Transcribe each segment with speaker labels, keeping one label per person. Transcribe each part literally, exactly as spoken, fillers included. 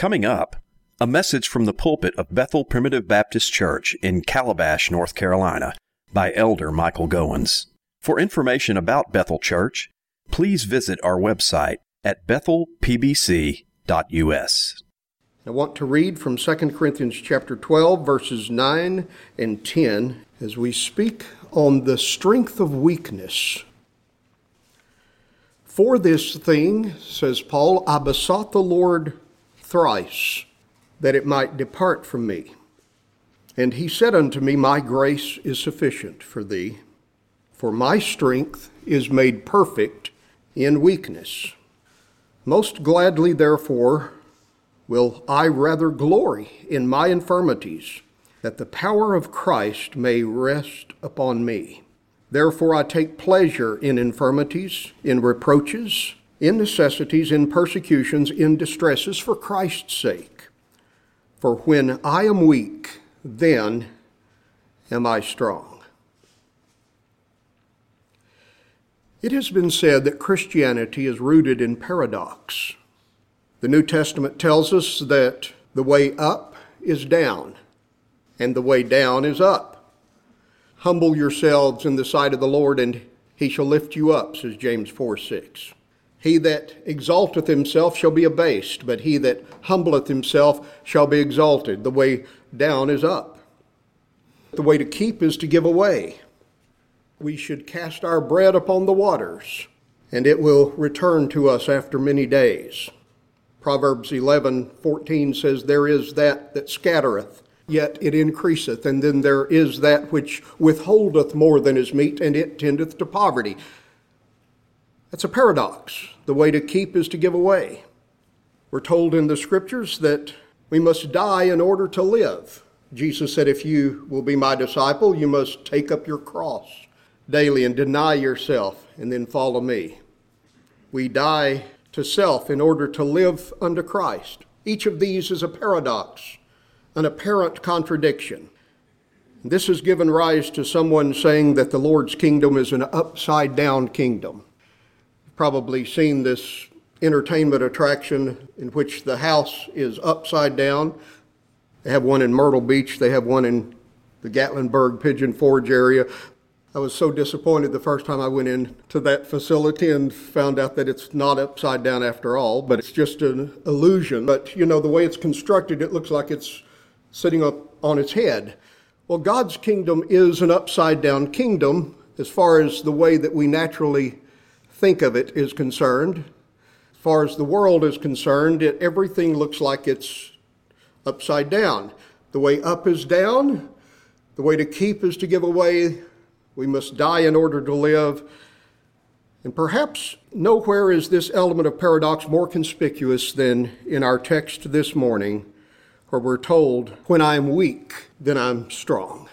Speaker 1: Coming up, a message from the pulpit of Bethel Primitive Baptist Church in Calabash, North Carolina, by Elder Michael Goins. For information about Bethel Church, please visit our website at bethel p b c dot u s.
Speaker 2: I want to read from Second Corinthians chapter twelve, verses nine and ten, as we speak on the strength of weakness. For this thing, says Paul, I besought the Lord thrice, that it might depart from me. And he said unto me, My grace is sufficient for thee, for my strength is made perfect in weakness. Most gladly, therefore, will I rather glory in my infirmities, that the power of Christ may rest upon me. Therefore I take pleasure in infirmities, in reproaches, in necessities, in persecutions, in distresses, for Christ's sake. For when I am weak, then am I strong. It has been said that Christianity is rooted in paradox. The New Testament tells us that the way up is down, and the way down is up. Humble yourselves in the sight of the Lord, and he shall lift you up, says James four six. He that exalteth himself shall be abased, but he that humbleth himself shall be exalted. The way down is up. The way to keep is to give away. We should cast our bread upon the waters, and it will return to us after many days. Proverbs eleven fourteen says, There is that that scattereth, yet it increaseth, and then there is that which withholdeth more than is meet, and it tendeth to poverty. That's a paradox. The way to keep is to give away. We're told in the scriptures that we must die in order to live. Jesus said, if you will be my disciple, you must take up your cross daily and deny yourself and then follow me. We die to self in order to live unto Christ. Each of these is a paradox, an apparent contradiction. This has given rise to someone saying that the Lord's kingdom is an upside-down kingdom. You've probably seen this entertainment attraction in which the house is upside down. They have one in Myrtle Beach. They have one in the Gatlinburg Pigeon Forge area. I was so disappointed the first time I went into that facility and found out that it's not upside down after all, but it's just an illusion. But, you know, the way it's constructed, it looks like it's sitting up on its head. Well, God's kingdom is an upside-down kingdom as far as the way that we naturally think of it is concerned. As far as the world is concerned, it, everything looks like it's upside down. The way up is down. The way to keep is to give away. We must die in order to live. And perhaps nowhere is this element of paradox more conspicuous than in our text this morning, where we're told, when I am weak, then I'm strong.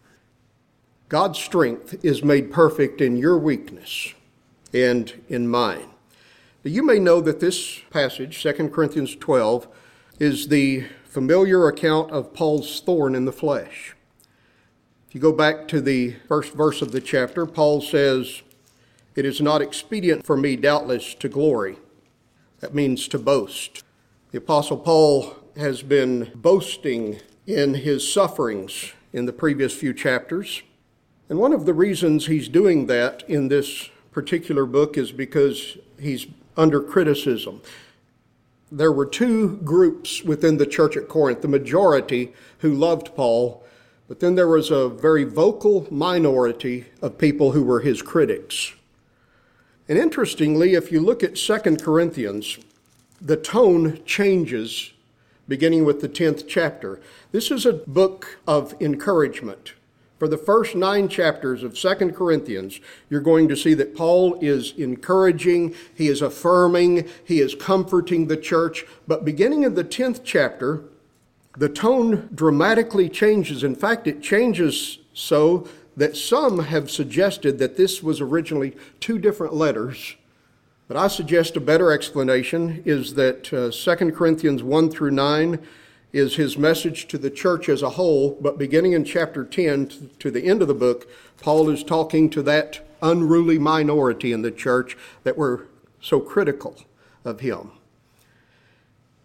Speaker 2: God's strength is made perfect in your weakness and in mine. Now, you may know that this passage, Second Corinthians twelve, is the familiar account of Paul's thorn in the flesh. If you go back to the first verse of the chapter, Paul says, it is not expedient for me, doubtless, to glory. That means to boast. The Apostle Paul has been boasting in his sufferings in the previous few chapters. And one of the reasons he's doing that in this particular book is because he's under criticism. There were two groups within the church at Corinth, the majority who loved Paul, but then there was a very vocal minority of people who were his critics. And interestingly, if you look at Second Corinthians, the tone changes beginning with the tenth chapter. This is a book of encouragement. For the first nine chapters of Second Corinthians, you're going to see that Paul is encouraging, he is affirming, he is comforting the church. But beginning in the tenth chapter, the tone dramatically changes. In fact, it changes so that some have suggested that this was originally two different letters. But I suggest a better explanation is that uh, Second Corinthians one through nine is his message to the church as a whole, but beginning in chapter ten to the end of the book, Paul is talking to that unruly minority in the church that were so critical of him.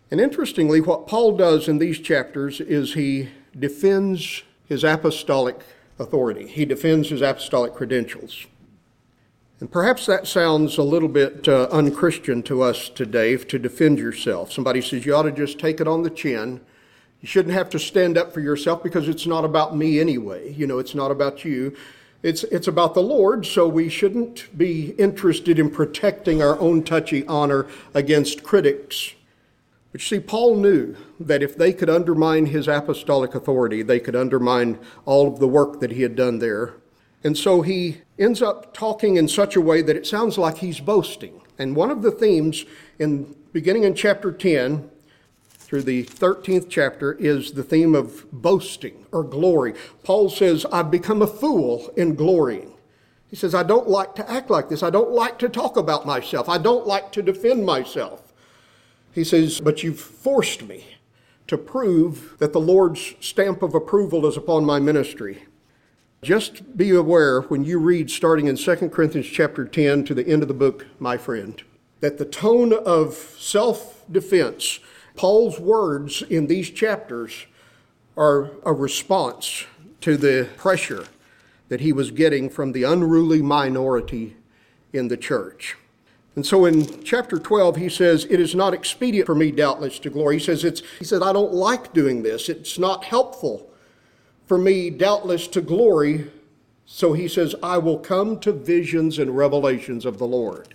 Speaker 2: And interestingly, what Paul does in these chapters is he defends his apostolic authority. He defends his apostolic credentials. And perhaps that sounds a little bit uh, unchristian to us today, to defend yourself. Somebody says you ought to just take it on the chin. You shouldn't have to stand up for yourself because it's not about me anyway. You know, it's not about you. It's, it's about the Lord, so we shouldn't be interested in protecting our own touchy honor against critics. But you see, Paul knew that if they could undermine his apostolic authority, they could undermine all of the work that he had done there. And so he ends up talking in such a way that it sounds like he's boasting. And one of the themes in beginning in chapter ten through the thirteenth chapter is the theme of boasting or glory. Paul says, I've become a fool in glorying. He says, I don't like to act like this. I don't like to talk about myself. I don't like to defend myself. He says, but you've forced me to prove that the Lord's stamp of approval is upon my ministry. Just be aware when you read starting in Second Corinthians chapter ten to the end of the book, my friend, that the tone of self-defense, Paul's words in these chapters are a response to the pressure that he was getting from the unruly minority in the church. And so in chapter twelve, he says, it is not expedient for me, doubtless, to glory. He says, it's, he said, I don't like doing this. It's not helpful for me, doubtless, to glory. So he says, I will come to visions and revelations of the Lord.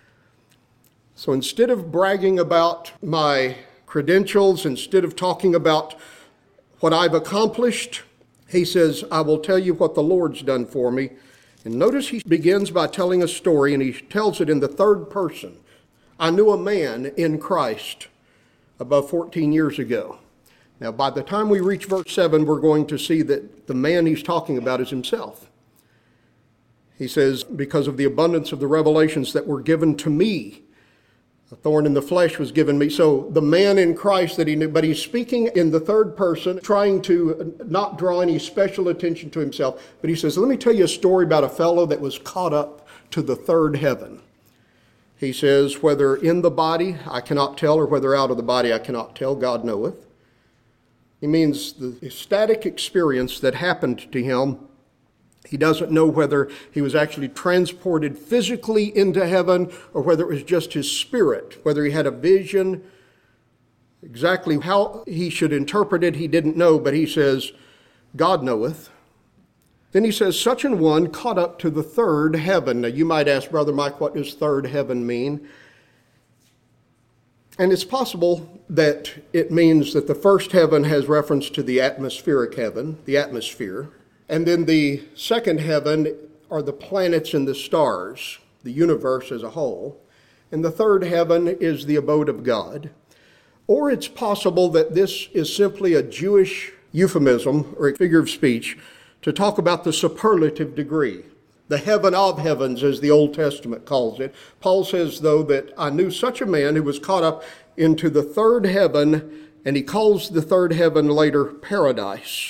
Speaker 2: So instead of bragging about my credentials, instead of talking about what I've accomplished, he says, I will tell you what the Lord's done for me. And notice he begins by telling a story, and he tells it in the third person. I knew a man in Christ above fourteen years ago. Now, by the time we reach verse seven, we're going to see that the man he's talking about is himself. He says, because of the abundance of the revelations that were given to me, a thorn in the flesh was given me. So the man in Christ that he knew, but he's speaking in the third person, trying to not draw any special attention to himself. But he says, let me tell you a story about a fellow that was caught up to the third heaven. He says, whether in the body, I cannot tell, or whether out of the body, I cannot tell, God knoweth. He means the ecstatic experience that happened to him. He doesn't know whether he was actually transported physically into heaven or whether it was just his spirit, whether he had a vision. Exactly how he should interpret it, he didn't know, but he says, God knoweth. Then he says, such an one caught up to the third heaven. Now you might ask, Brother Mike, what does third heaven mean? And it's possible that it means that the first heaven has reference to the atmospheric heaven, the atmosphere. And then the second heaven are the planets and the stars, the universe as a whole. And the third heaven is the abode of God. Or it's possible that this is simply a Jewish euphemism or a figure of speech to talk about the superlative degree. The heaven of heavens, as the Old Testament calls it. Paul says, though, that I knew such a man who was caught up into the third heaven, and he calls the third heaven later paradise.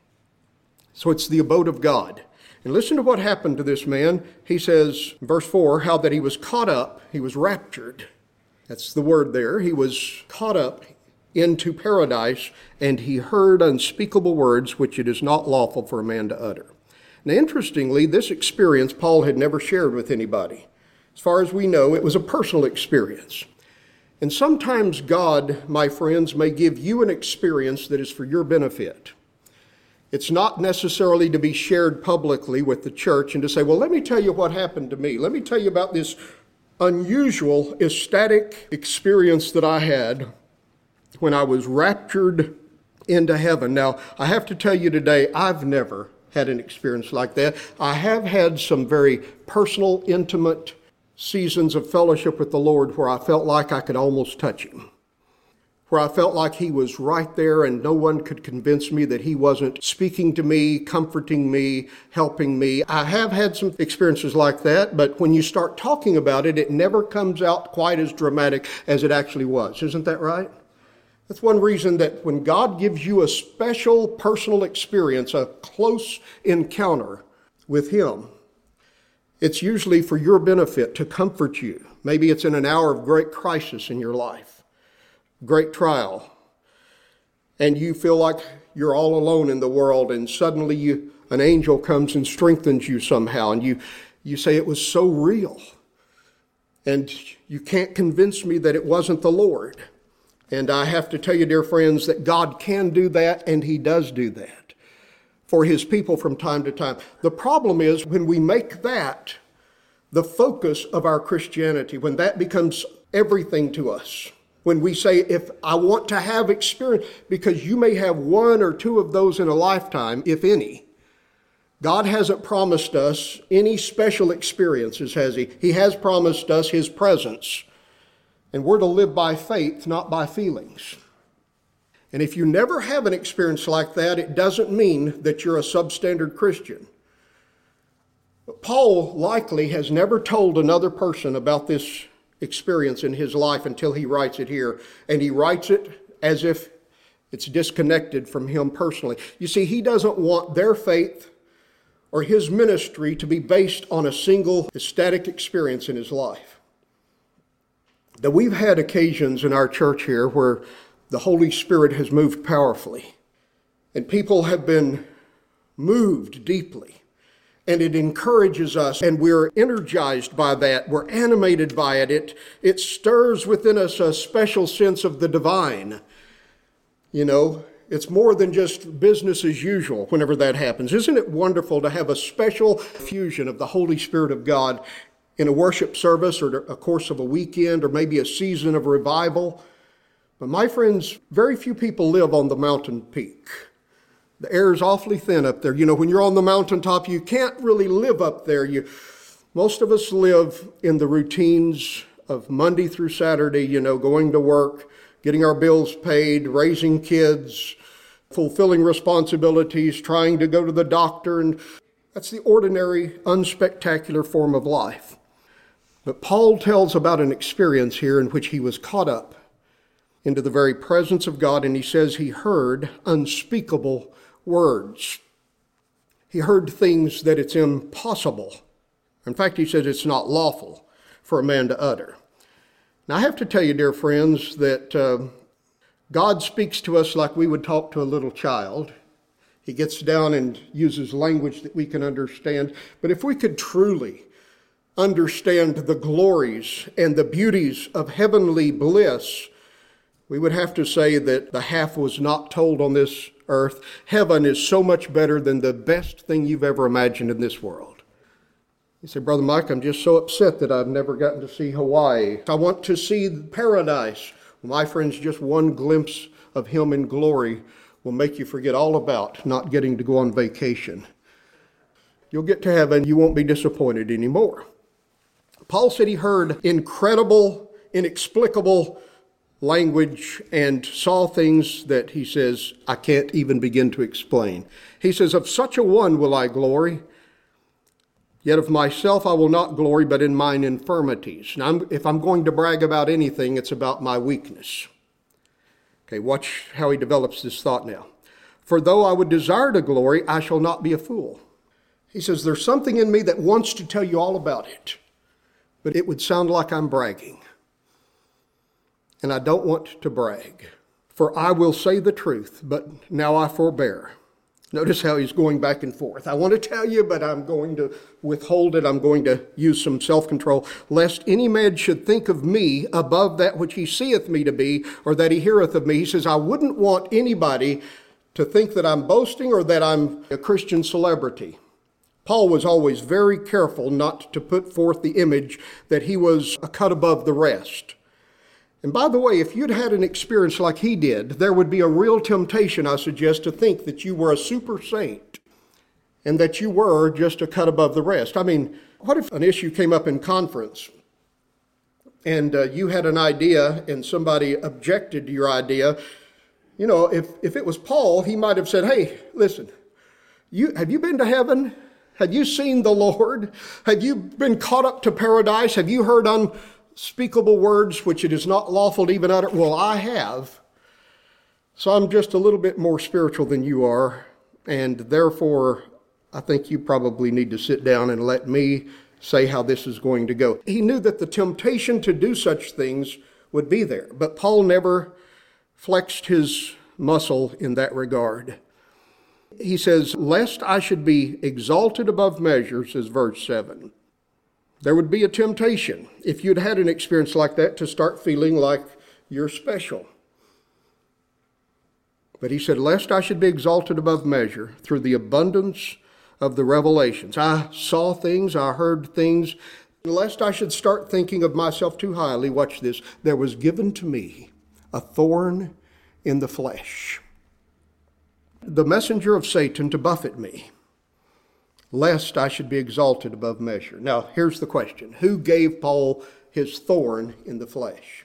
Speaker 2: So it's the abode of God. And listen to what happened to this man. He says, verse four, how that he was caught up, he was raptured. That's the word there. He was caught up into paradise, and he heard unspeakable words which it is not lawful for a man to utter. Now, interestingly, this experience Paul had never shared with anybody. As far as we know, it was a personal experience. And sometimes God, my friends, may give you an experience that is for your benefit. It's not necessarily to be shared publicly with the church and to say, well, let me tell you what happened to me. Let me tell you about this unusual, ecstatic experience that I had when I was raptured into heaven. Now, I have to tell you today, I've never had an experience like that. I have had some very personal, intimate seasons of fellowship with the Lord where I felt like I could almost touch him, where I felt like he was right there and no one could convince me that he wasn't speaking to me, comforting me, helping me. I have had some experiences like that, but when you start talking about it, it never comes out quite as dramatic as it actually was. Isn't that right? That's one reason that when God gives you a special personal experience, a close encounter with him, it's usually for your benefit, to comfort you. Maybe it's in an hour of great crisis in your life, great trial, and you feel like you're all alone in the world, and suddenly you, an angel comes and strengthens you somehow, and you, you say it was so real. And you can't convince me that it wasn't the Lord. And I have to tell you, dear friends, that God can do that, and He does do that for His people from time to time. The problem is when we make that the focus of our Christianity, when that becomes everything to us, when we say, if I want to have experience, because you may have one or two of those in a lifetime, if any. God hasn't promised us any special experiences, has He? He has promised us His presence. And we're to live by faith, not by feelings. And if you never have an experience like that, it doesn't mean that you're a substandard Christian. But Paul likely has never told another person about this experience in his life until he writes it here. And he writes it as if it's disconnected from him personally. You see, he doesn't want their faith or his ministry to be based on a single ecstatic experience in his life. That we've had occasions in our church here where the Holy Spirit has moved powerfully, and people have been moved deeply, and it encourages us, and we're energized by that, we're animated by it. It, it stirs within us a special sense of the divine. You know, it's more than just business as usual whenever that happens. Isn't it wonderful to have a special fusion of the Holy Spirit of God in a worship service or a course of a weekend or maybe a season of revival? But my friends, very few people live on the mountain peak. The air is awfully thin up there. You know, when you're on the mountaintop, you can't really live up there. You, most of us live in the routines of Monday through Saturday, you know, going to work, getting our bills paid, raising kids, fulfilling responsibilities, trying to go to the doctor, and that's the ordinary, unspectacular form of life. But Paul tells about an experience here in which he was caught up into the very presence of God, and he says he heard unspeakable words. He heard things that it's impossible. In fact, he says it's not lawful for a man to utter. Now, I have to tell you, dear friends, that uh, God speaks to us like we would talk to a little child. He gets down and uses language that we can understand. But if we could truly understand the glories and the beauties of heavenly bliss, we would have to say that the half was not told on this earth. Heaven is so much better than the best thing you've ever imagined in this world. You say, Brother Mike, I'm just so upset that I've never gotten to see Hawaii. I want to see paradise. My friends, just one glimpse of Him in glory will make you forget all about not getting to go on vacation. You'll get to heaven, you won't be disappointed anymore. Paul said he heard incredible, inexplicable language and saw things that he says, I can't even begin to explain. He says, of such a one will I glory. Yet of myself I will not glory, but in mine infirmities. Now, I'm, if I'm going to brag about anything, it's about my weakness. Okay, watch how he develops this thought now. For though I would desire to glory, I shall not be a fool. He says, there's something in me that wants to tell you all about it, but it would sound like I'm bragging. And I don't want to brag. For I will say the truth, but now I forbear. Notice how he's going back and forth. I want to tell you, but I'm going to withhold it. I'm going to use some self-control, lest any man should think of me above that which he seeth me to be, or that he heareth of me. He says, I wouldn't want anybody to think that I'm boasting or that I'm a Christian celebrity. Paul was always very careful not to put forth the image that he was a cut above the rest. And by the way, if you'd had an experience like he did, there would be a real temptation, I suggest, to think that you were a super saint and that you were just a cut above the rest. I mean, what if an issue came up in conference and uh, you had an idea and somebody objected to your idea? You know, if, if it was Paul, he might have said, hey, listen, you have you been to heaven? Have you seen the Lord? Have you been caught up to paradise? Have you heard unspeakable words which it is not lawful to even utter? Well, I have. So I'm just a little bit more spiritual than you are, and therefore I think you probably need to sit down and let me say how this is going to go. He knew that the temptation to do such things would be there, but Paul never flexed his muscle in that regard. He says, lest I should be exalted above measure, says verse seven. There would be a temptation, if you'd had an experience like that, to start feeling like you're special. But he said, lest I should be exalted above measure through the abundance of the revelations. I saw things, I heard things. Lest I should start thinking of myself too highly, watch this, there was given to me a thorn in the flesh, the messenger of Satan to buffet me, lest I should be exalted above measure. Now, here's the question. Who gave Paul his thorn in the flesh?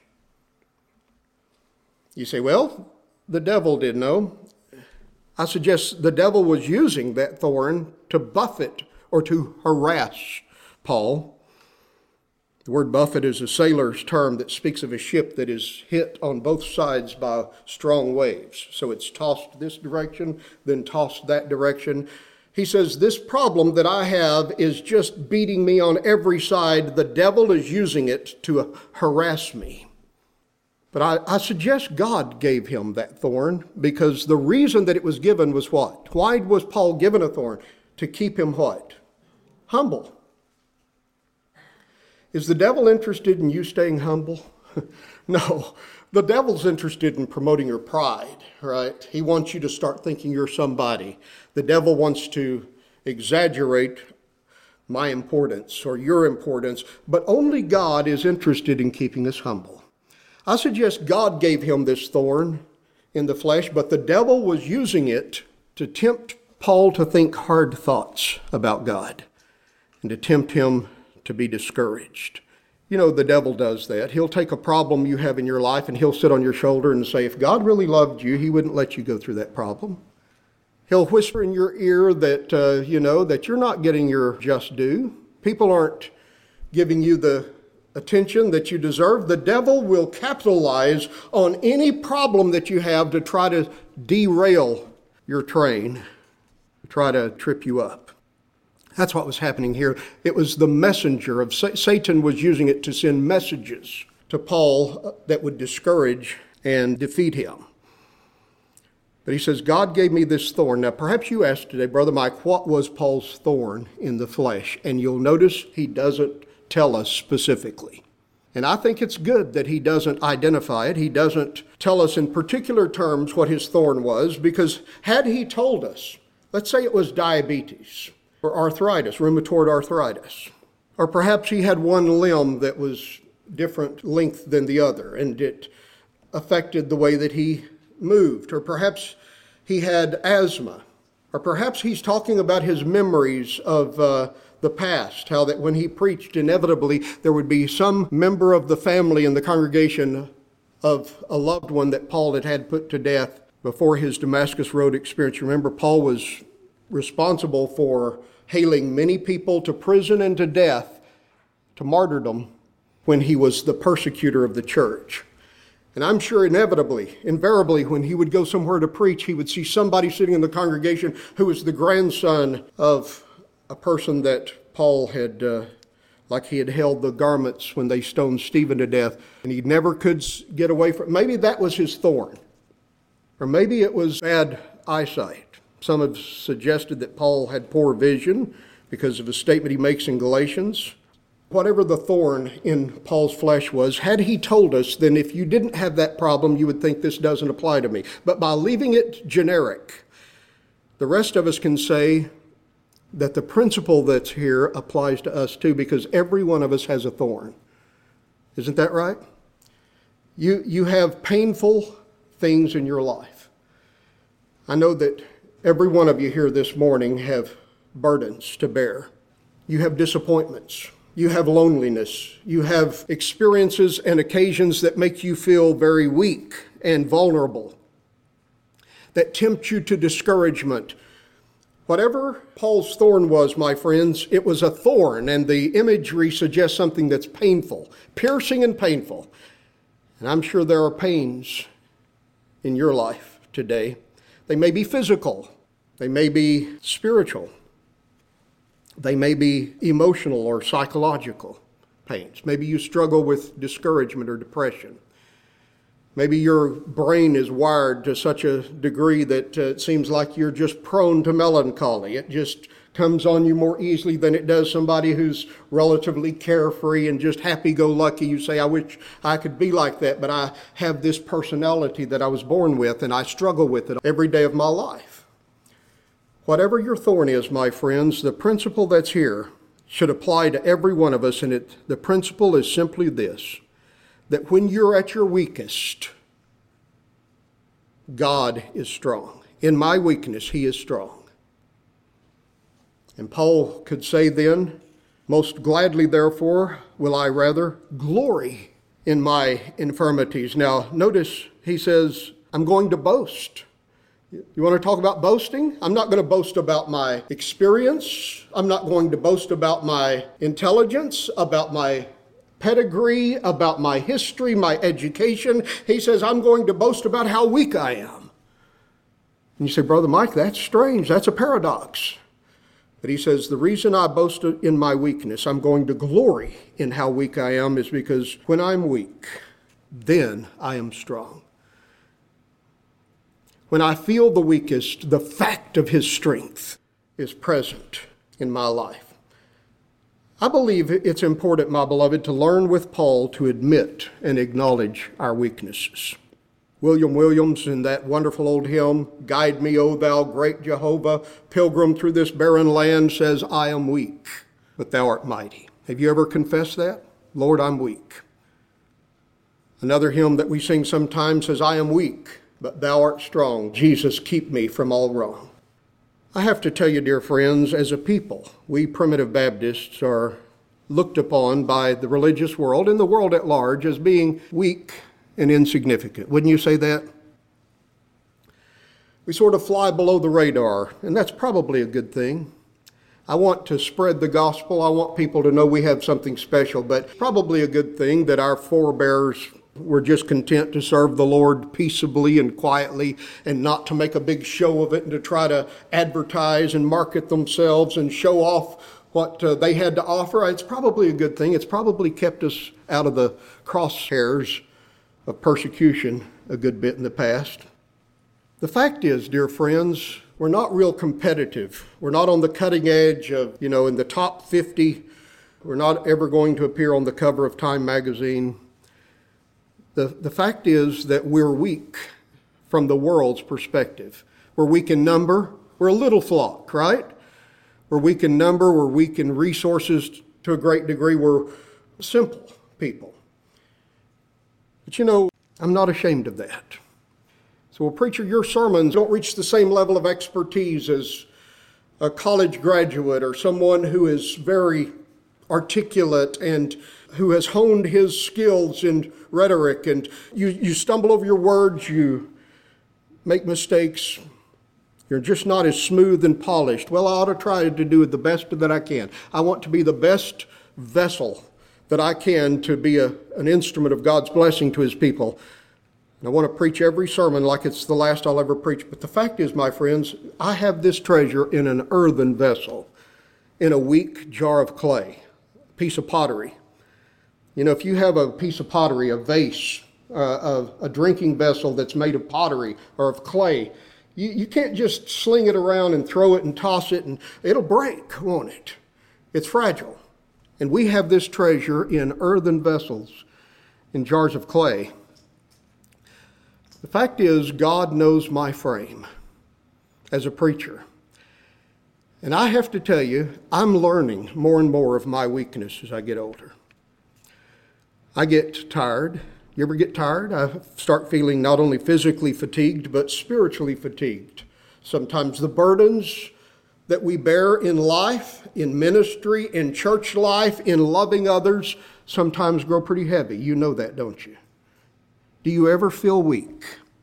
Speaker 2: You say, well, the devil did. No. I suggest the devil was using that thorn to buffet or to harass Paul. The word buffet is a sailor's term that speaks of a ship that is hit on both sides by strong waves. So it's tossed this direction, then tossed that direction. He says, this problem that I have is just beating me on every side. The devil is using it to harass me. But I, I suggest God gave him that thorn, because the reason that it was given was what? Why was Paul given a thorn? To keep him what? Humble. Is the devil interested in you staying humble? No. The devil's interested in promoting your pride, right? He wants you to start thinking you're somebody. The devil wants to exaggerate my importance or your importance, but only God is interested in keeping us humble. I suggest God gave him this thorn in the flesh, but the devil was using it to tempt Paul to think hard thoughts about God and to tempt him to be discouraged. You know, the devil does that. He'll take a problem you have in your life and he'll sit on your shoulder and say, if God really loved you, he wouldn't let you go through that problem. He'll whisper in your ear that, uh, you know, that you're not getting your just due. People aren't giving you the attention that you deserve. The devil will capitalize on any problem that you have to try to derail your train, to try to trip you up. That's what was happening here. It was the messenger of Satan was using it to send messages to Paul that would discourage and defeat him. But he says, God gave me this thorn. Now, perhaps you asked today, Brother Mike, what was Paul's thorn in the flesh? And you'll notice he doesn't tell us specifically. And I think it's good that he doesn't identify it. He doesn't tell us in particular terms what his thorn was, because had he told us, let's say it was diabetes, or arthritis, rheumatoid arthritis. Or perhaps he had one limb that was different length than the other, and it affected the way that he moved. Or perhaps he had asthma. Or perhaps he's talking about his memories of uh, the past, how that when he preached, inevitably there would be some member of the family in the congregation of a loved one that Paul had had put to death before his Damascus Road experience. Remember, Paul was responsible for hailing many people to prison and to death, to martyrdom, when he was the persecutor of the church. And I'm sure inevitably, invariably, when he would go somewhere to preach, he would see somebody sitting in the congregation who was the grandson of a person that Paul had, uh, like he had held the garments when they stoned Stephen to death, and he never could get away from it. Maybe that was his thorn. Or maybe it was bad eyesight. Some have suggested that Paul had poor vision because of a statement he makes in Galatians. Whatever the thorn in Paul's flesh was, had he told us, then if you didn't have that problem, you would think this doesn't apply to me. But by leaving it generic, the rest of us can say that the principle that's here applies to us too, because every one of us has a thorn. Isn't that right? You, you have painful things in your life. I know that every one of you here this morning have burdens to bear. You have disappointments. You have loneliness. You have experiences and occasions that make you feel very weak and vulnerable, that tempt you to discouragement. Whatever Paul's thorn was, my friends, it was a thorn, and the imagery suggests something that's painful, piercing and painful. And I'm sure there are pains in your life today. They may be physical. They may be spiritual. They may be emotional or psychological pains. Maybe you struggle with discouragement or depression. Maybe your brain is wired to such a degree that uh, it seems like you're just prone to melancholy. It just comes on you more easily than it does somebody who's relatively carefree and just happy-go-lucky. You say, I wish I could be like that, but I have this personality that I was born with, and I struggle with it every day of my life. Whatever your thorn is, my friends, the principle that's here should apply to every one of us, and it, the principle is simply this, that when you're at your weakest, God is strong. In my weakness, He is strong. And Paul could say then, most gladly, therefore, will I rather glory in my infirmities. Now, notice he says, I'm going to boast. You want to talk about boasting? I'm not going to boast about my experience. I'm not going to boast about my intelligence, about my pedigree, about my history, my education. He says, I'm going to boast about how weak I am. And you say, Brother Mike, that's strange. That's a paradox. But he says, the reason I boast in my weakness, I'm going to glory in how weak I am, is because when I'm weak, then I am strong. When I feel the weakest, the fact of His strength is present in my life. I believe it's important, my beloved, to learn with Paul to admit and acknowledge our weaknesses. William Williams, in that wonderful old hymn, Guide me, O thou great Jehovah, pilgrim through this barren land, says, I am weak, but thou art mighty. Have you ever confessed that? Lord, I'm weak. Another hymn that we sing sometimes says, I am weak, but thou art strong. Jesus, keep me from all wrong. I have to tell you, dear friends, as a people, we primitive Baptists are looked upon by the religious world and the world at large as being weak and insignificant. Wouldn't you say that? We sort of fly below the radar, and that's probably a good thing. I want to spread the gospel. I want people to know we have something special, but probably a good thing that our forebears were just content to serve the Lord peaceably and quietly and not to make a big show of it and to try to advertise and market themselves and show off what uh, they had to offer. It's probably a good thing. It's probably kept us out of the crosshairs of persecution a good bit in the past. The fact is, dear friends, we're not real competitive. We're not on the cutting edge of, you know, in the top fifty. We're not ever going to appear on the cover of Time magazine. The, the fact is that we're weak from the world's perspective. We're weak in number. We're a little flock, right? We're weak in number. We're weak in resources to a great degree. We're simple people. But you know, I'm not ashamed of that. So, well, preacher, your sermons don't reach the same level of expertise as a college graduate or someone who is very articulate and who has honed his skills in rhetoric. And you, you stumble over your words, you make mistakes. You're just not as smooth and polished. Well, I ought to try to do the best that I can. I want to be the best vessel that I can to be a, an instrument of God's blessing to His people. And I want to preach every sermon like it's the last I'll ever preach. But the fact is, my friends, I have this treasure in an earthen vessel, in a weak jar of clay, a piece of pottery. You know, if you have a piece of pottery, a vase, uh, a, a drinking vessel that's made of pottery or of clay, you, you can't just sling it around and throw it and toss it, and it'll break, won't it? It's fragile. And we have this treasure in earthen vessels, in jars of clay. The fact is, God knows my frame as a preacher. And I have to tell you, I'm learning more and more of my weakness as I get older. I get tired. You ever get tired? I start feeling not only physically fatigued, but spiritually fatigued. Sometimes the burdens that we bear in life, in ministry, in church life, in loving others, sometimes grow pretty heavy. You know that, don't you? Do you ever feel weak?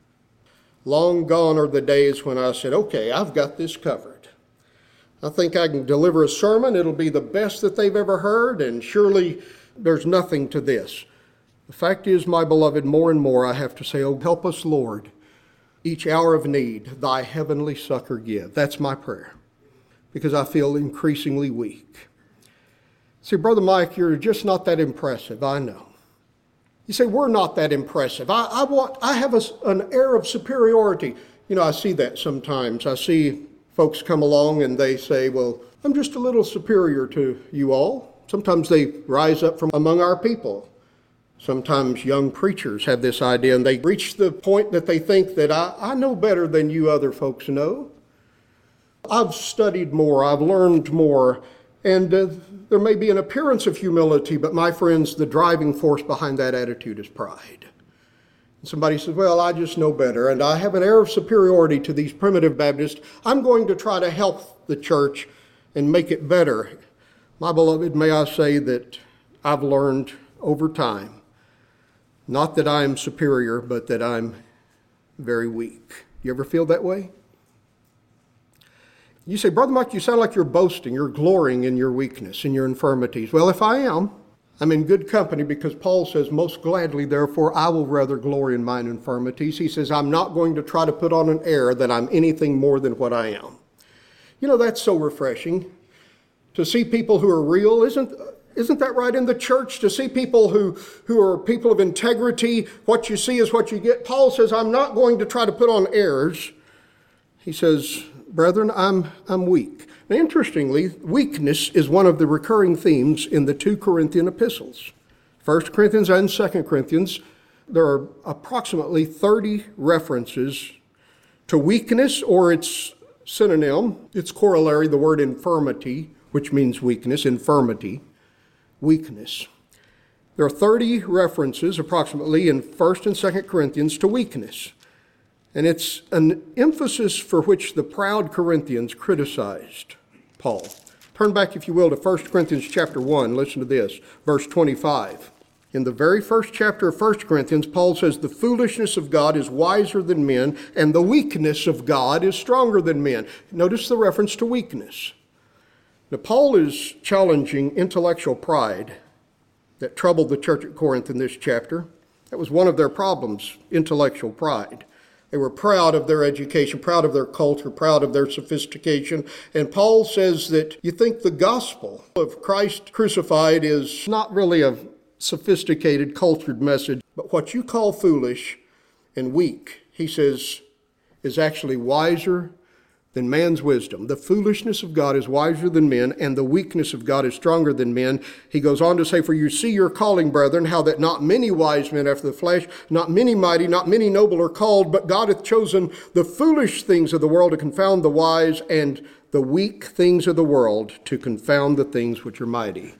Speaker 2: Long gone are the days when I said, okay, I've got this covered. I think I can deliver a sermon. It'll be the best that they've ever heard, and surely there's nothing to this. The fact is, my beloved, more and more I have to say, oh, help us, Lord, each hour of need, thy heavenly succor give. That's my prayer, because I feel increasingly weak. See, Brother Mike, you're just not that impressive, I know. You say, we're not that impressive. I, I want, I have a, an air of superiority. You know, I see that sometimes. I see folks come along and they say, well, I'm just a little superior to you all. Sometimes they rise up from among our people. Sometimes young preachers have this idea and they reach the point that they think that I, I know better than you other folks know. I've studied more, I've learned more, and uh, there may be an appearance of humility, but my friends, the driving force behind that attitude is pride. And somebody says, well, I just know better, and I have an air of superiority to these primitive Baptists. I'm going to try to help the church and make it better. My beloved, may I say that I've learned over time, not that I am superior, but that I'm very weak. You ever feel that way? You say, Brother Mike, you sound like you're boasting, you're glorying in your weakness, in your infirmities. Well, if I am, I'm in good company because Paul says, most gladly, therefore, I will rather glory in mine infirmities. He says, I'm not going to try to put on an air that I'm anything more than what I am. You know, that's so refreshing to see people who are real. Isn't Isn't that right in the church? To see people who, who are people of integrity, what you see is what you get. Paul says, I'm not going to try to put on airs. He says, brethren, I'm, I'm weak. Now, interestingly, weakness is one of the recurring themes in the two Corinthian epistles. First Corinthians and Second Corinthians, there are approximately thirty references to weakness or its synonym, its corollary, the word infirmity, which means weakness, infirmity. Weakness. There are thirty references approximately in First and Second Corinthians to weakness. And it's an emphasis for which the proud Corinthians criticized Paul. Turn back, if you will, to First Corinthians chapter one. Listen to this, verse twenty-five. In the very first chapter of First Corinthians, Paul says, the foolishness of God is wiser than men, and the weakness of God is stronger than men. Notice the reference to weakness. Now, Paul is challenging intellectual pride that troubled the church at Corinth in this chapter. That was one of their problems, intellectual pride. They were proud of their education, proud of their culture, proud of their sophistication. And Paul says that you think the gospel of Christ crucified is not really a sophisticated, cultured message, but what you call foolish and weak, he says, is actually wiser than man's wisdom. The foolishness of God is wiser than men, and the weakness of God is stronger than men. He goes on to say, for you see your calling, brethren, how that not many wise men after the flesh, not many mighty, not many noble are called, but God hath chosen the foolish things of the world to confound the wise, and the weak things of the world to confound the things which are mighty.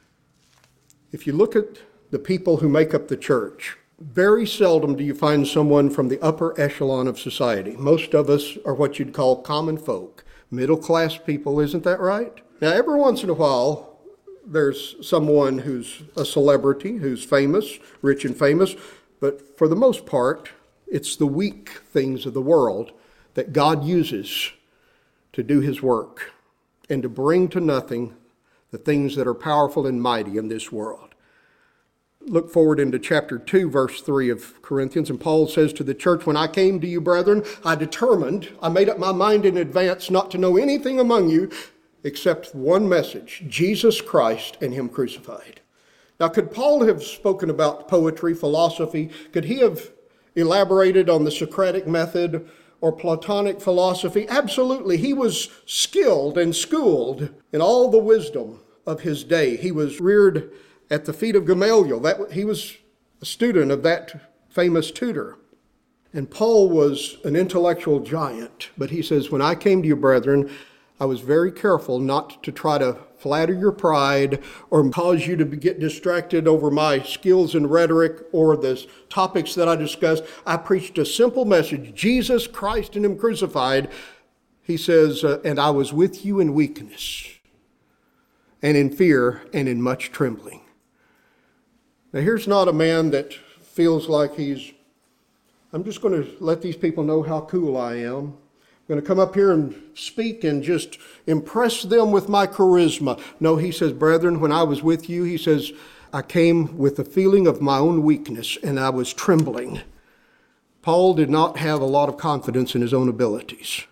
Speaker 2: If you look at the people who make up the church, very seldom do you find someone from the upper echelon of society. Most of us are what you'd call common folk, middle-class people, isn't that right? Now, every once in a while, there's someone who's a celebrity, who's famous, rich and famous, but for the most part, it's the weak things of the world that God uses to do his work and to bring to nothing the things that are powerful and mighty in this world. Look forward into chapter two, verse three of Corinthians, and Paul says to the church, when I came to you, brethren, I determined, I made up my mind in advance not to know anything among you except one message, Jesus Christ and him crucified. Now, could Paul have spoken about poetry, philosophy? Could he have elaborated on the Socratic method or Platonic philosophy? Absolutely. He was skilled and schooled in all the wisdom of his day. He was reared at the feet of Gamaliel. That, he was a student of that famous tutor. And Paul was an intellectual giant. But he says, when I came to you, brethren, I was very careful not to try to flatter your pride or cause you to get distracted over my skills in rhetoric or the topics that I discussed. I preached a simple message, Jesus Christ and him crucified. He says, uh, and I was with you in weakness and in fear and in much trembling. Now, here's not a man that feels like he's, I'm just going to let these people know how cool I am. I'm going to come up here and speak and just impress them with my charisma. No, he says, brethren, when I was with you, he says, I came with the feeling of my own weakness and I was trembling. Paul did not have a lot of confidence in his own abilities.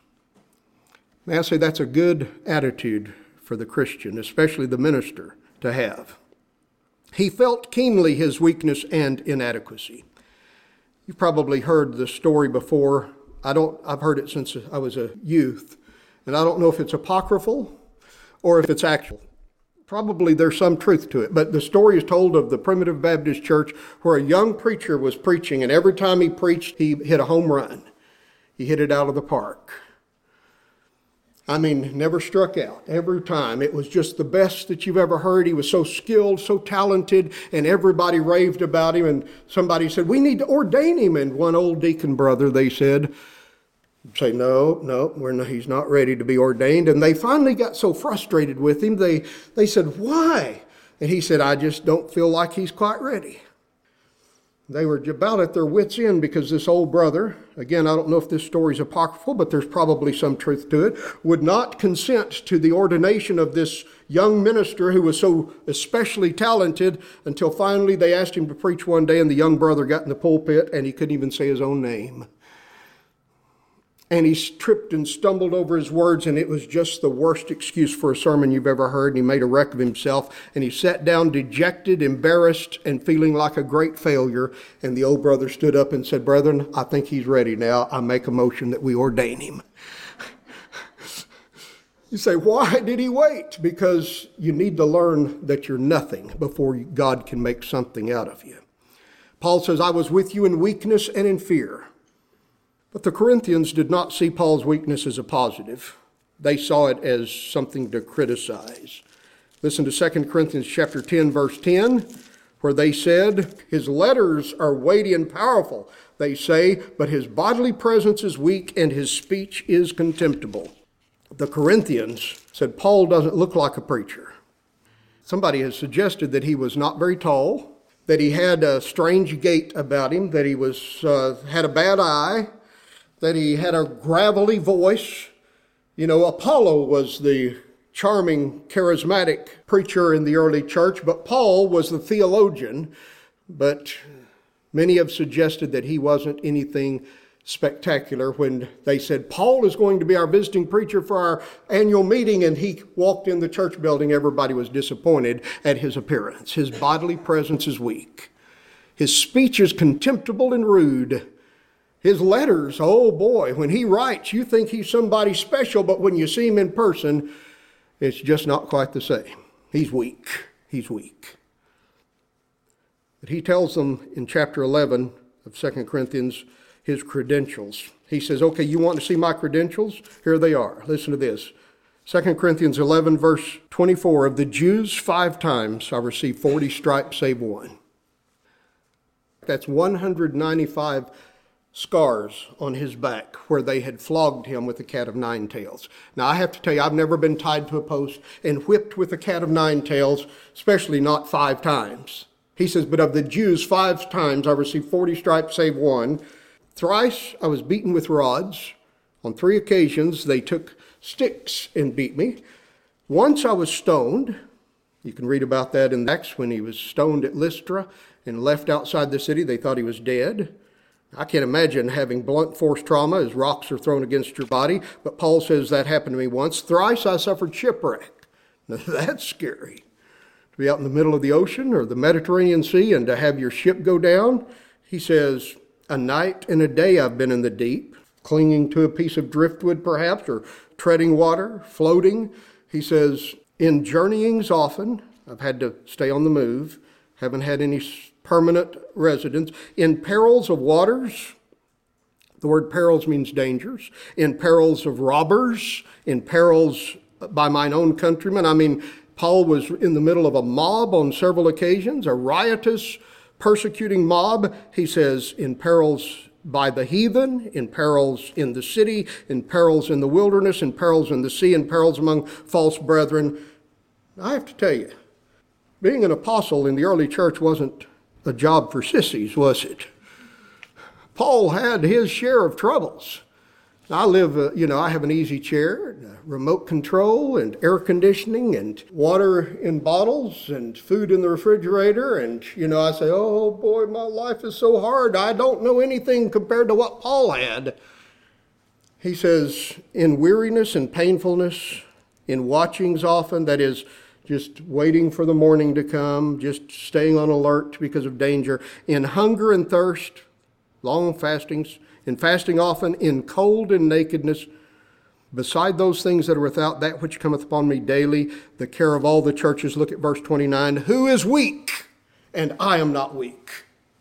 Speaker 2: May I say that's a good attitude for the Christian, especially the minister, to have. He felt keenly his weakness and inadequacy. You've probably heard the story before. I don't, I've heard it since I was a youth, and I don't know if it's apocryphal or if it's actual. Probably there's some truth to it, but the story is told of the Primitive Baptist Church where a young preacher was preaching, and every time he preached, he hit a home run. He hit it out of the park. I mean, never struck out. Every time. It was just the best that you've ever heard. He was so skilled, so talented, and everybody raved about him. And somebody said, we need to ordain him. And one old deacon brother, they said, say, no, no, we're not, he's not ready to be ordained. And they finally got so frustrated with him, they, they said, why? And he said, I just don't feel like he's quite ready. They were about at their wits' end because this old brother, again, I don't know if this story is apocryphal, but there's probably some truth to it, would not consent to the ordination of this young minister who was so especially talented until finally they asked him to preach one day, and the young brother got in the pulpit and he couldn't even say his own name. And he tripped and stumbled over his words, and it was just the worst excuse for a sermon you've ever heard. And he made a wreck of himself, and he sat down dejected, embarrassed, and feeling like a great failure. And the old brother stood up and said, brethren, I think he's ready now. I make a motion that we ordain him. You say, why did he wait? Because you need to learn that you're nothing before God can make something out of you. Paul says, I was with you in weakness and in fear. But the Corinthians did not see Paul's weakness as a positive. They saw it as something to criticize. Listen to Second Corinthians chapter ten, verse ten, where they said, his letters are weighty and powerful, they say, but his bodily presence is weak and his speech is contemptible. The Corinthians said, Paul doesn't look like a preacher. Somebody has suggested that he was not very tall, that he had a strange gait about him, that he was uh, had a bad eye, that he had a gravelly voice. You know, Apollo was the charming, charismatic preacher in the early church, but Paul was the theologian. But many have suggested that he wasn't anything spectacular when they said, Paul is going to be our visiting preacher for our annual meeting, and he walked in the church building. Everybody was disappointed at his appearance. His bodily presence is weak. His speech is contemptible and rude. His letters, oh boy, when he writes, you think he's somebody special, but when you see him in person, it's just not quite the same. He's weak. He's weak. But he tells them in chapter eleven of Second Corinthians his credentials. He says, okay, you want to see my credentials? Here they are. Listen to this. Second Corinthians eleven, verse twenty-four, of the Jews five times I received forty stripes save one. That's one hundred ninety-five scars on his back where they had flogged him with a cat of nine tails. Now, I have to tell you, I've never been tied to a post and whipped with a cat of nine tails, especially not five times. He says, but of the Jews, five times I received forty stripes save one. Thrice I was beaten with rods. On three occasions they took sticks and beat me. Once I was stoned. You can read about that in Acts when he was stoned at Lystra and left outside the city. They thought he was dead. I can't imagine having blunt force trauma as rocks are thrown against your body, but Paul says that happened to me once. Thrice I suffered shipwreck. Now that's scary. To be out in the middle of the ocean or the Mediterranean Sea and to have your ship go down. He says, a night and a day I've been in the deep, clinging to a piece of driftwood perhaps, or treading water, floating. He says, in journeyings often, I've had to stay on the move, haven't had any permanent residence. In perils of waters, the word perils means dangers. In perils of robbers, in perils by mine own countrymen. I mean, Paul was in the middle of a mob on several occasions, a riotous, persecuting mob. He says, in perils by the heathen, in perils in the city, in perils in the wilderness, in perils in the sea, in perils among false brethren. I have to tell you, being an apostle in the early church wasn't a job for sissies, was it? Paul had his share of troubles. I live, uh, you know, I have an easy chair, and, uh, remote control, and air conditioning, and water in bottles, and food in the refrigerator, and, you know, I say, oh boy, my life is so hard. I don't know anything compared to what Paul had. He says, in weariness and painfulness, in watchings often, that is, just waiting for the morning to come, just staying on alert because of danger, in hunger and thirst, long fastings, in fasting often, in cold and nakedness, beside those things that are without, that which cometh upon me daily, the care of all the churches. Look at verse twenty-nine. Who is weak? And I am not weak.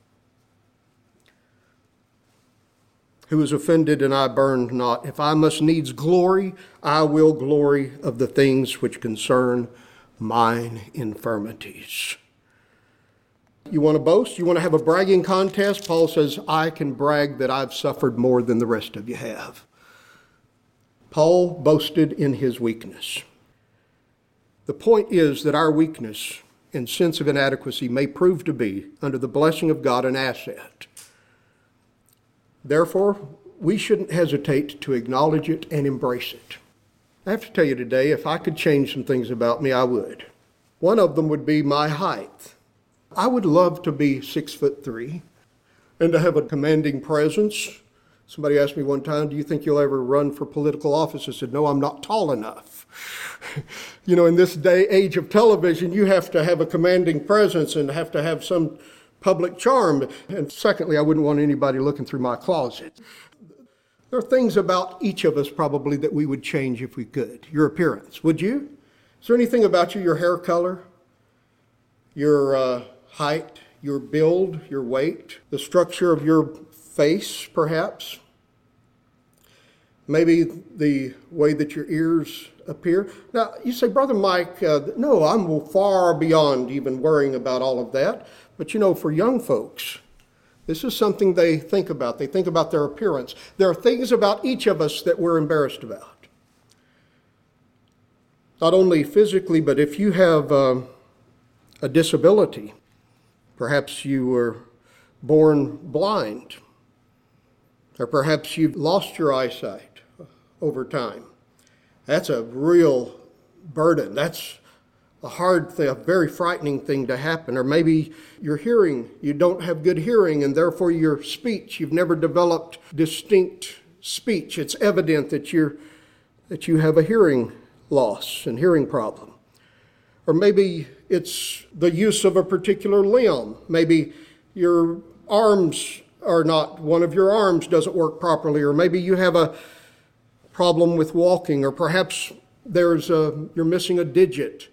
Speaker 2: Who is offended and I burned not? If I must needs glory, I will glory of the things which concern mine infirmities. You want to boast? You want to have a bragging contest? Paul says, I can brag that I've suffered more than the rest of you have. Paul boasted in his weakness. The point is that our weakness and sense of inadequacy may prove to be, under the blessing of God, an asset. Therefore, we shouldn't hesitate to acknowledge it and embrace it. I have to tell you today, if I could change some things about me, I would. One of them would be my height. I would love to be six foot three and to have a commanding presence. Somebody asked me one time, do you think you'll ever run for political office? I said, no, I'm not tall enough. You know, in this day, age of television, you have to have a commanding presence and have to have some public charm. And secondly, I wouldn't want anybody looking through my closet. There are things about each of us probably that we would change if we could. Your appearance, would you? Is there anything about you, your hair color, your uh, height, your build, your weight, the structure of your face, perhaps? Maybe the way that your ears appear. Now, you say, Brother Mike, uh, no, I'm far beyond even worrying about all of that. But you know, for young folks, this is something they think about. They think about their appearance. There are things about each of us that we're embarrassed about. Not only physically, but if you have uh, a disability, perhaps you were born blind, or perhaps you've lost your eyesight over time. That's a real burden. That's a hard thing, a very frightening thing to happen. Or maybe your hearing, you don't have good hearing, and therefore your speech, you've never developed distinct speech. It's evident that you're that you have a hearing loss and hearing problem. Or maybe it's the use of a particular limb. Maybe your arms are not, one of your arms doesn't work properly, or maybe you have a problem with walking, or perhaps there's a, you're missing a digit.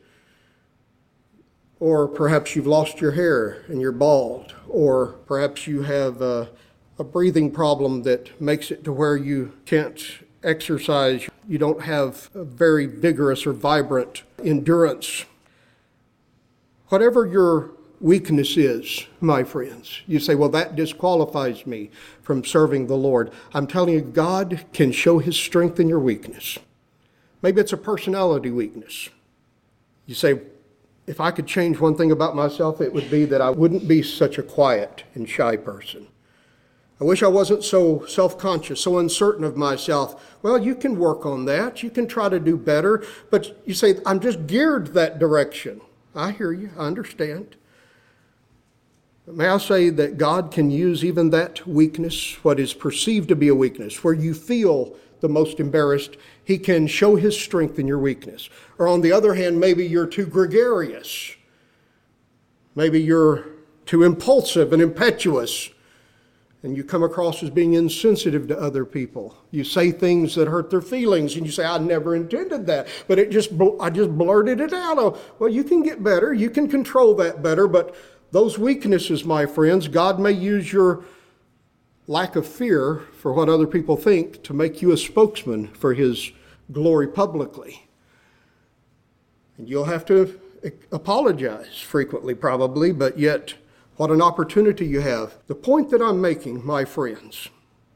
Speaker 2: Or perhaps you've lost your hair and you're bald. Or perhaps you have a, a breathing problem that makes it to where you can't exercise. You don't have a very vigorous or vibrant endurance. Whatever your weakness is, my friends, you say, well, that disqualifies me from serving the Lord. I'm telling you, God can show his strength in your weakness. Maybe it's a personality weakness. You say, if I could change one thing about myself, it would be that I wouldn't be such a quiet and shy person. I wish I wasn't so self-conscious, so uncertain of myself. Well, you can work on that. You can try to do better. But you say, I'm just geared that direction. I hear you. I understand. But may I say that God can use even that weakness, what is perceived to be a weakness, where you feel the most embarrassed, he can show his strength in your weakness. Or on the other hand, maybe you're too gregarious. Maybe you're too impulsive and impetuous, and you come across as being insensitive to other people. You say things that hurt their feelings, and you say, I never intended that, but it just I just blurted it out. Oh, well, you can get better. You can control that better, but those weaknesses, my friends, God may use your lack of fear for what other people think to make you a spokesman for his glory publicly. And you'll have to apologize frequently, probably, but yet what an opportunity you have. The point that I'm making, my friends,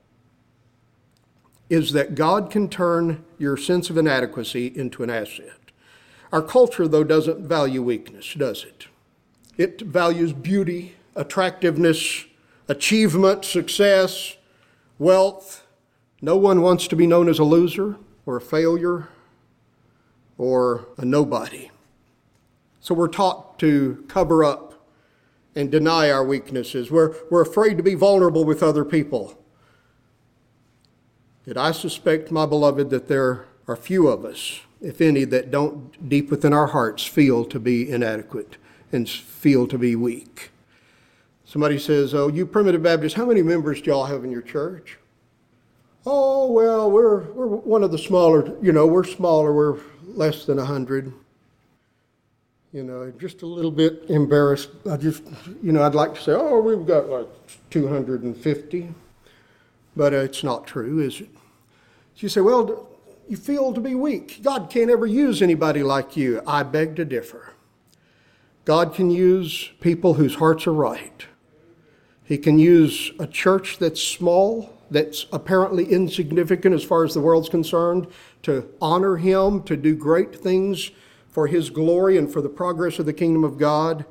Speaker 2: is that God can turn your sense of inadequacy into an asset. Our culture, though, doesn't value weakness, does it? It values beauty, attractiveness, achievement, success, wealth. No one wants to be known as a loser or a failure or a nobody. So we're taught to cover up and deny our weaknesses. We're, we're afraid to be vulnerable with other people. Yet I suspect, my beloved, that there are few of us if any, that don't deep within our hearts feel to be inadequate and feel to be weak. Somebody says, oh, you Primitive Baptists, how many members do y'all have in your church? Oh, well, we're we're one of the smaller, you know, we're smaller, we're less than a hundred. You know, just a little bit embarrassed. I just, you know, I'd like to say, oh, we've got like two hundred fifty. But uh, it's not true, is it? You say, well, you feel to be weak. God can't ever use anybody like you. I beg to differ. God can use people whose hearts are right. He can use a church that's small, that's apparently insignificant as far as the world's concerned, to honor Him, to do great things for His glory and for the progress of the kingdom of God.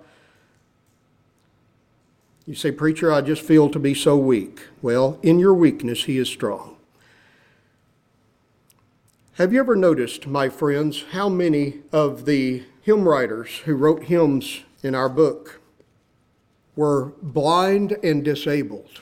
Speaker 2: You say, preacher, I just feel to be so weak. Well, in your weakness, He is strong. Have you ever noticed, my friends, how many of the hymn writers who wrote hymns in our book were blind and disabled?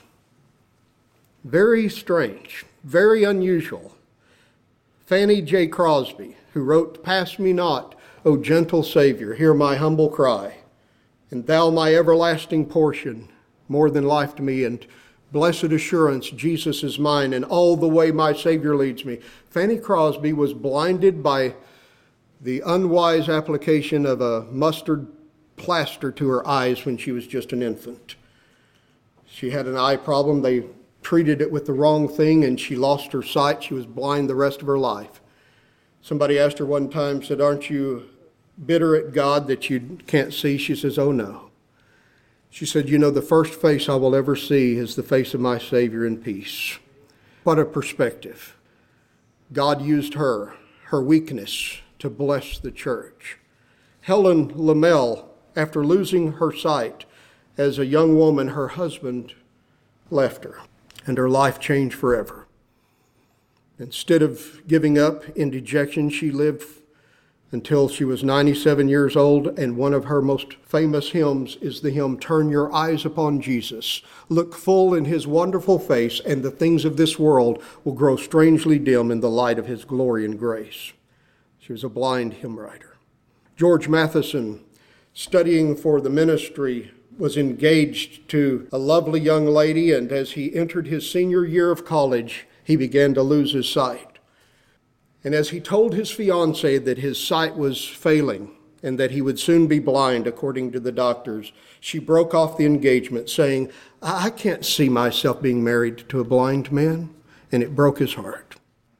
Speaker 2: Very strange, very unusual. Fanny J. Crosby, who wrote, Pass me not, O gentle Savior, hear my humble cry, and thou my everlasting portion, more than life to me, and blessed assurance, Jesus is mine, and all the way my Savior leads me. Fanny Crosby was blinded by the unwise application of a mustard plaster to her eyes when she was just an infant. She had an eye problem. They treated it with the wrong thing, and she lost her sight. She was blind the rest of her life. Somebody asked her one time, said, aren't you bitter at God that you can't see? She says, oh no. She said, you know, the first face I will ever see is the face of my Savior in peace. What a perspective. God used her, her weakness, to bless the church. Helen Lamell, after losing her sight as a young woman, her husband left her, and her life changed forever. Instead of giving up in dejection, she lived until she was ninety-seven years old, and one of her most famous hymns is the hymn, Turn Your Eyes Upon Jesus. Look full in His wonderful face, and the things of this world will grow strangely dim in the light of His glory and grace. She was a blind hymn writer. George Matheson, studying for the ministry, was engaged to a lovely young lady, and as he entered his senior year of college, he began to lose his sight. And as he told his fiancée that his sight was failing and that he would soon be blind, according to the doctors, she broke off the engagement saying, I can't see myself being married to a blind man. And it broke his heart.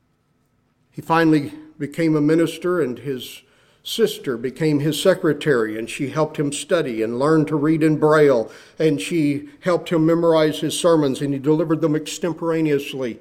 Speaker 2: He finally became a minister, and his sister became his secretary, and she helped him study and learn to read in Braille, and she helped him memorize his sermons, and he delivered them extemporaneously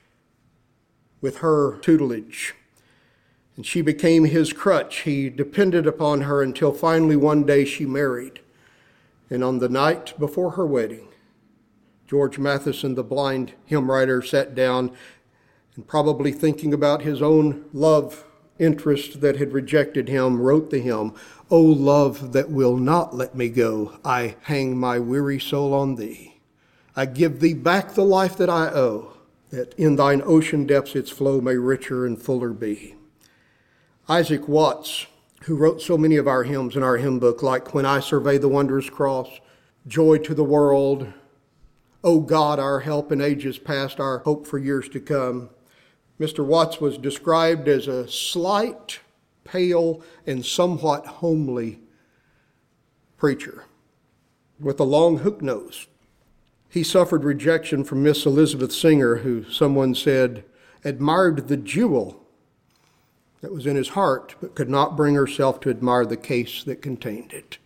Speaker 2: with her tutelage. And she became his crutch. He depended upon her until finally one day she married. And on the night before her wedding, George Matheson, the blind hymn writer, sat down and, probably thinking about his own love interest that had rejected him, wrote the hymn, O love that will not let me go, I hang my weary soul on thee. I give thee back the life that I owe, that in thine ocean depths its flow may richer and fuller be. Isaac Watts, who wrote so many of our hymns in our hymn book, like When I Survey the Wondrous Cross, Joy to the World, O God, our help in ages past, our hope for years to come. Mister Watts was described as a slight, pale, and somewhat homely preacher with a long hook nose. He suffered rejection from Miss Elizabeth Singer, who, someone said, admired the jewel that was in his heart, but could not bring herself to admire the case that contained it.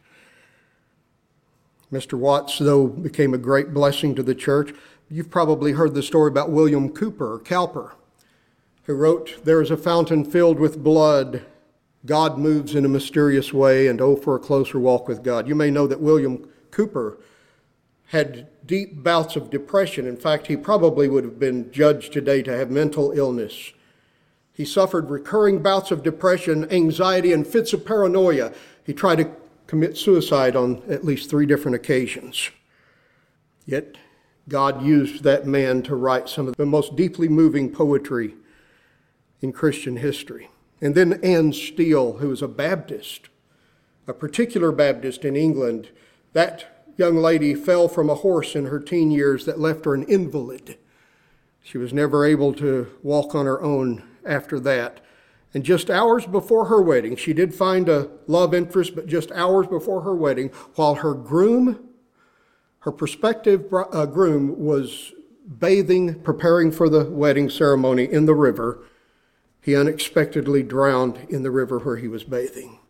Speaker 2: Mister Watts, though, became a great blessing to the church. You've probably heard the story about William Cooper, or Cowper, who wrote, There is a fountain filled with blood. God moves in a mysterious way, and oh, for a closer walk with God. You may know that William Cooper had deep bouts of depression. In fact, he probably would have been judged today to have mental illness. He suffered recurring bouts of depression, anxiety, and fits of paranoia. He tried to commit suicide on at least three different occasions. Yet, God used that man to write some of the most deeply moving poetry in Christian history. And then Anne Steele, who was a Baptist, a particular Baptist in England. That young lady fell from a horse in her teen years that left her an invalid. She was never able to walk on her own after that. And just hours before her wedding, she did find a love interest, but just hours before her wedding, while her groom, her prospective uh, groom was bathing, preparing for the wedding ceremony in the river, he unexpectedly drowned in the river where he was bathing.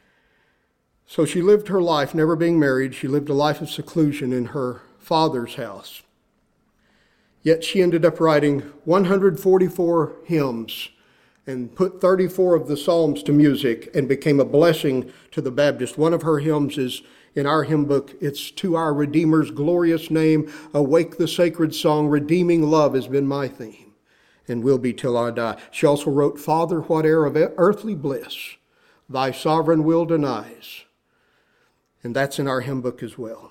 Speaker 2: So she lived her life, never being married. She lived a life of seclusion in her father's house. Yet she ended up writing one hundred forty-four hymns and put thirty-four of the Psalms to music and became a blessing to the Baptist. One of her hymns is in our hymn book. It's "To Our Redeemer's Glorious Name, Awake the Sacred Song, Redeeming Love has been my theme, and will be till I die." She also wrote, "Father, whate'er of earthly bliss thy sovereign will denies." And that's in our hymn book as well.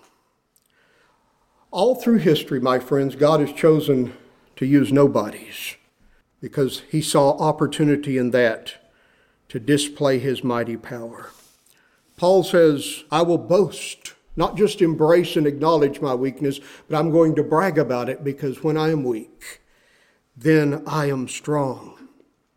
Speaker 2: All through history, my friends, God has chosen to use nobodies because he saw opportunity in that to display his mighty power. Paul says, I will boast, not just embrace and acknowledge my weakness, but I'm going to brag about it, because when I am weak, then I am strong.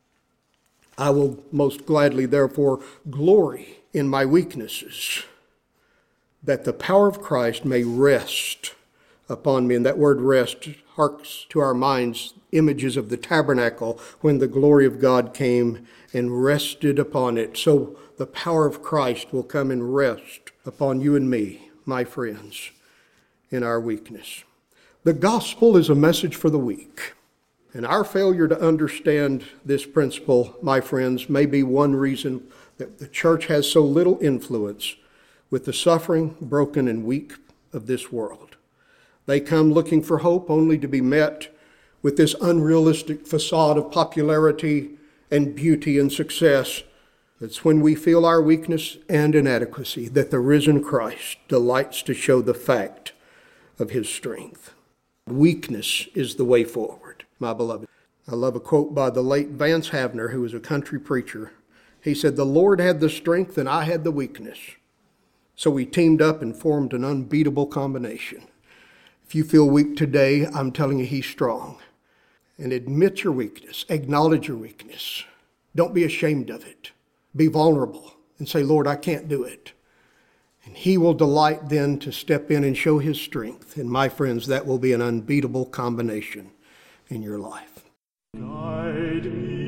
Speaker 2: I will most gladly, therefore, glory in my weaknesses, that the power of Christ may rest upon me. And that word rest harks to our minds images of the tabernacle when the glory of God came and rested upon it. So the power of Christ will come and rest upon you and me, my friends, in our weakness. The gospel is a message for the weak. And our failure to understand this principle, my friends, may be one reason that the church has so little influence with the suffering, broken, and weak of this world. They come looking for hope only to be met with this unrealistic facade of popularity and beauty and success. It's when we feel our weakness and inadequacy that the risen Christ delights to show the fact of his strength. Weakness is the way forward, my beloved. I love a quote by the late Vance Havner, who was a country preacher. He said, "The Lord had the strength and I had the weakness. So we teamed up and formed an unbeatable combination." If you feel weak today, I'm telling you he's strong. And admit your weakness. Acknowledge your weakness. Don't be ashamed of it. Be vulnerable and say, Lord, I can't do it. And he will delight then to step in and show his strength. And my friends, that will be an unbeatable combination in your life. Guide me.